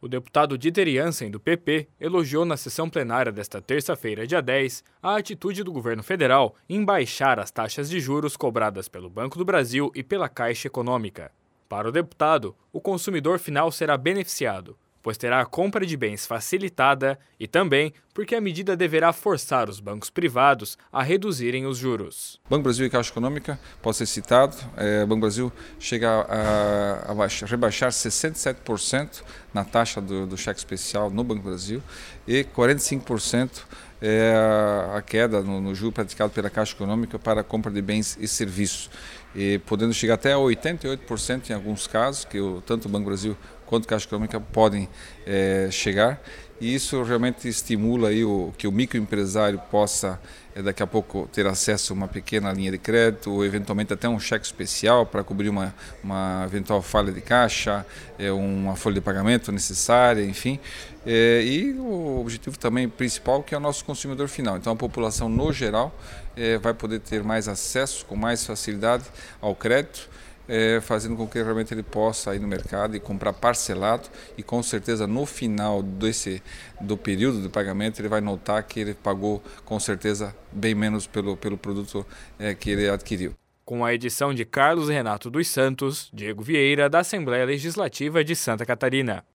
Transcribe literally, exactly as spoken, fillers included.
O deputado Dieter Jansen, do P P, elogiou na sessão plenária desta terça-feira, dia dez, a atitude do governo federal em baixar as taxas de juros cobradas pelo Banco do Brasil e pela Caixa Econômica. Para o deputado, o consumidor final será beneficiado, pois terá a compra de bens facilitada e também porque a medida deverá forçar os bancos privados a reduzirem os juros. Banco Brasil e Caixa Econômica, pode ser citado, é, Banco Brasil chega a, a, a rebaixar sessenta e sete por cento na taxa do, do cheque especial no Banco Brasil e quarenta e cinco por cento é a queda no, no juro praticado pela Caixa Econômica para a compra de bens e serviços, e podendo chegar até a oitenta e oito por cento em alguns casos, que o, tanto o Banco Brasil quanto a Caixa Econômica podem é, chegar, e isso realmente estimula aí o, que o microempresário possa é, daqui a pouco ter acesso a uma pequena linha de crédito, ou eventualmente até um cheque especial para cobrir uma, uma eventual falha de caixa, é, uma folha de pagamento necessária, enfim. É, e o objetivo também principal, que é o nosso consumidor final. Então a população no geral é, vai poder ter mais acesso, com mais facilidade ao crédito, É, fazendo com que realmente ele possa ir no mercado e comprar parcelado, e com certeza no final desse, do período de pagamento ele vai notar que ele pagou com certeza bem menos pelo, pelo produto é, que ele adquiriu. Com a edição de Carlos Renato dos Santos, Diego Vieira, da Assembleia Legislativa de Santa Catarina.